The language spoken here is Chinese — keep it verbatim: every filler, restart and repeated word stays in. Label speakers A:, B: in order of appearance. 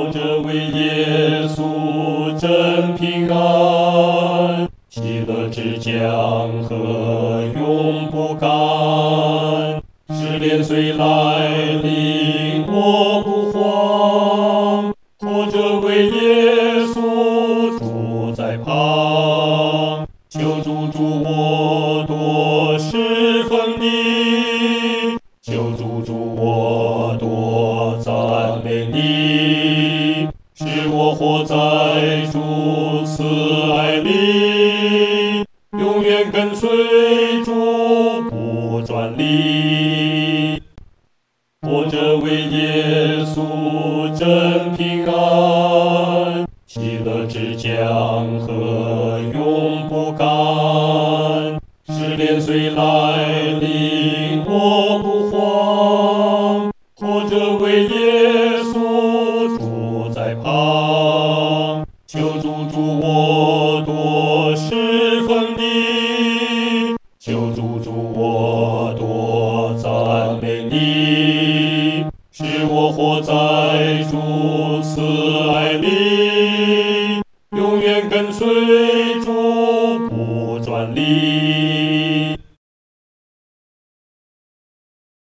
A: 活着为耶稣真平安，喜乐之江河永不干。试炼虽来临，我不慌，活着为耶稣主在旁。求主助我多侍奉你，求主助我多赞美你，使我活在主慈爱里，永远跟随主不转离。活着为耶稣真平安，喜乐之江河永不干。试炼虽来临，我不慌，活着为耶稣主在旁。求主助我多侍奉你，求主助我多赞美你，使我活在主慈爱里，永远跟随